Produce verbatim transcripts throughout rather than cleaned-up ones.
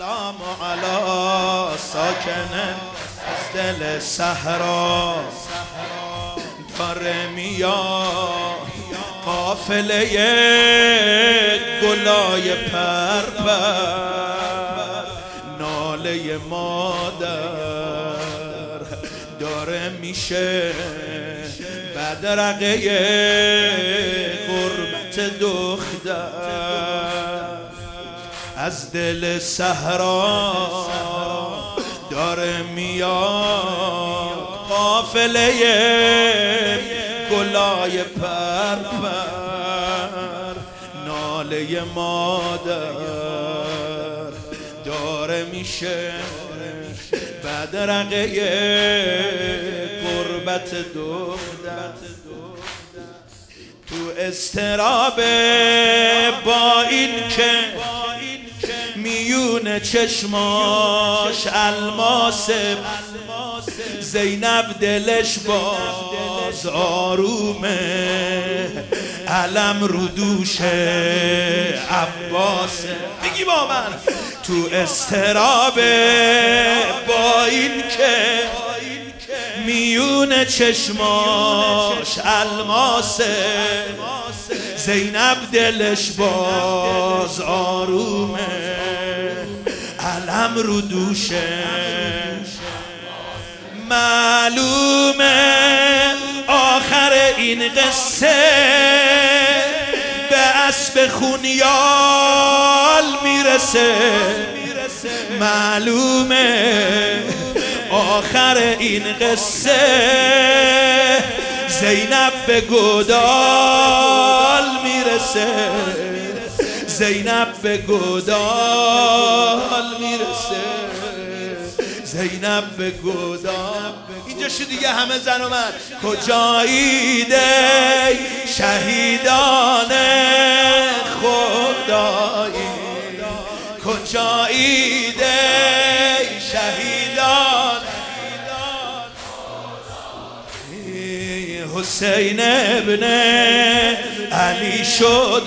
سلام علی ساکن از دل صحرا داره میاد قافله گلای پرپر، ناله مادر داره میشه بدرقه غربت دختر. از دل صحرا داره میاد قافله گلای پرپر، ناله مادر داره میشه بدرقه غربت دختر. تو استراب با این که میون چشماش الماسه، زینب دلش باز آرومه، علم رو دوش عباسه. بگی با من تو استراب با این که میون چشماش الماسه، زینب دلش باز آرومه، علم رو دوشه. معلومه آخر این قصه به اسب خونیال میرسه، معلومه آخر این قصه زینب به گودال میرسه، زینب به گودال میرسه، زینب به گودال. اینجا شو دیگه همه زن و مرد. کجایید ای شهیدان خدایی، کجایید ای شهیدان حسین ابن علی شد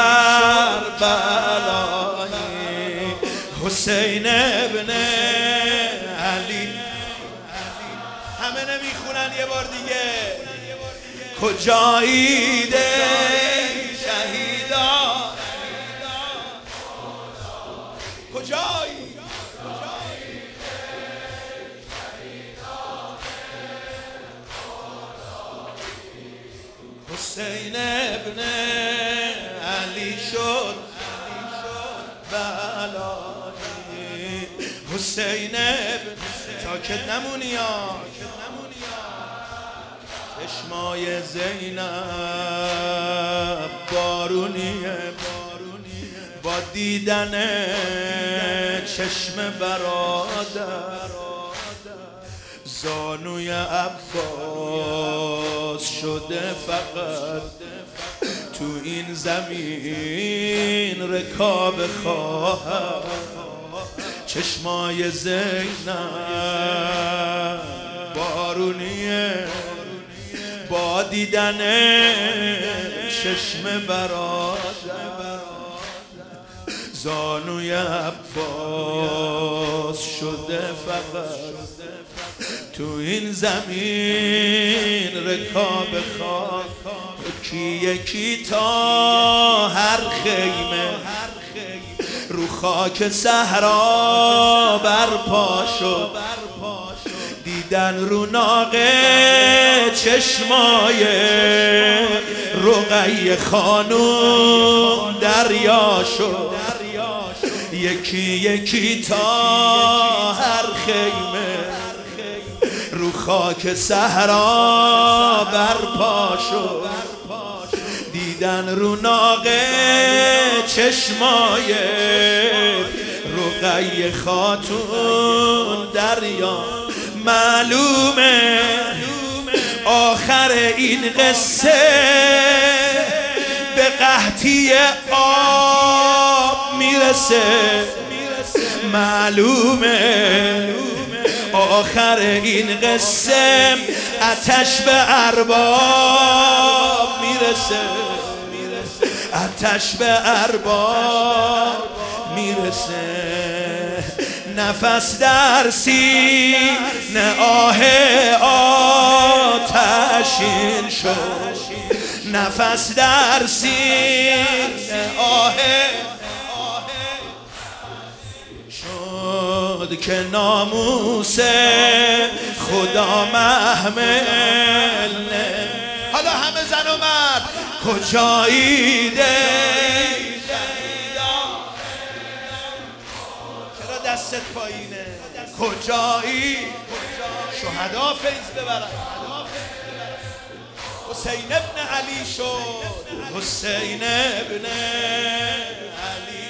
کربلایی، حسین ابن علی. همه نمیخونن یه بار دیگه. کجایید شهیدان، کجایی حسین ابن علی شد بلایی، حسین ابن ساکت نمونی ها، چشمای زینب بارونیه با دیدن چشم برادر، زانوی عباس شده فقط تو این زمین رکاب خواهر. چشمای زینب بارونیه با دیدن چشم برادر، زانوی عباس شده فقط تو این زمین رکاب خاک. یکی یکی تا هر خیمه رو خاک صحرا برپا شد، دیدن رو ناقه چشمای رقیه خانوم دریا شد. یکی یکی تا هر خیمه رو خاک صحرا برپا شد، دیدن رو ناقه چشمای رقیه خاتون دریا. معلومه آخر این قصه به قحطی آب میرسه، معلومه آخر این قصه آتش به ارباب میرسه، آتش به ارباب میرسه. نفس در سینه آه آتشین شد، نفس در سینه آه شد که ناموس خدا محمل نه. حالا همه زن و مرد کجاییده؟ چرا دستت پایینه؟ کجایی؟ شهدا فیض ببرن. حسین ابن علی شد، حسین ابن علی